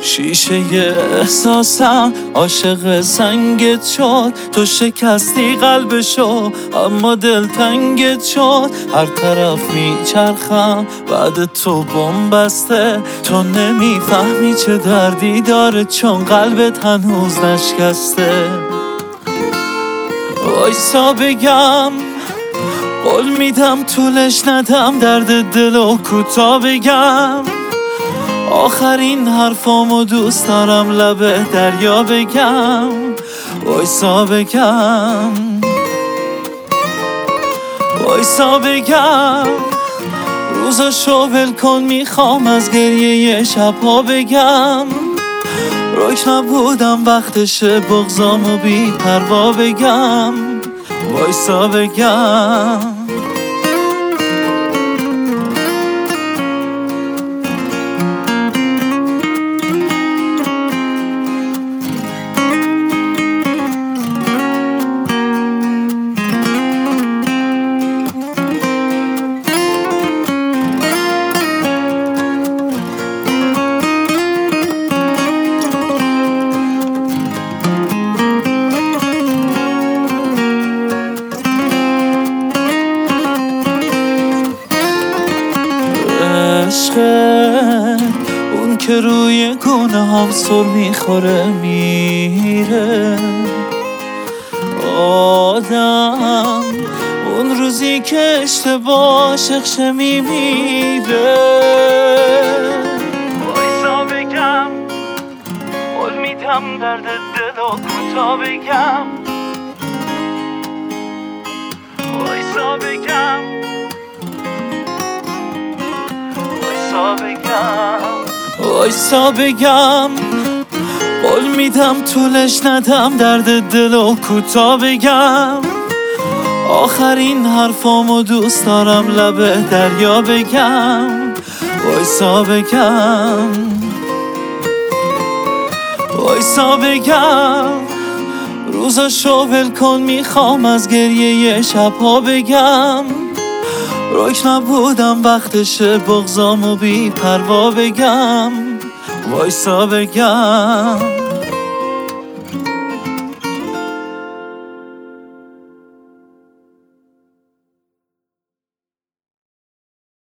شیشه احساسم عاشق سنگت شد، تو شکستی قلبشو اما دلتنگت شد. هر طرف میچرخم بعد تو بمبسته، تو نمیفهمی چه دردی داره چون قلبت هنوز نشکسته. وایسا بگم، قول میدم طولش ندم، درد دلو کوتاه بگم. آخرین حرفامو دوست دارم لب دریا بگم. وایسا بگم، وایسا بگم. روزاشو ول کن، میخوام از گریه شبها بگم. رک نبودم وقتشه بغضامو بی پروا بگم. وایسا بگم. اون که روی گونه هم سر میخوره میره. آدم اون روزی که اشتباه شخشه میمیره. وایسا بگم، قول میدم درد دلو کوتاه بگم. وایسا بگم، وایسا بگم. قول میدم طولش ندم، درد دلو کوتاه بگم. آخرین حرفامو دوست دارم لب دریا بگم. وایسا بگم، وایسا بگم. روزاشو ول کن، میخوام از گریه شبها بگم. رک نبودم وقتشه بغضامو بی پروا بگم. وایسا بگم.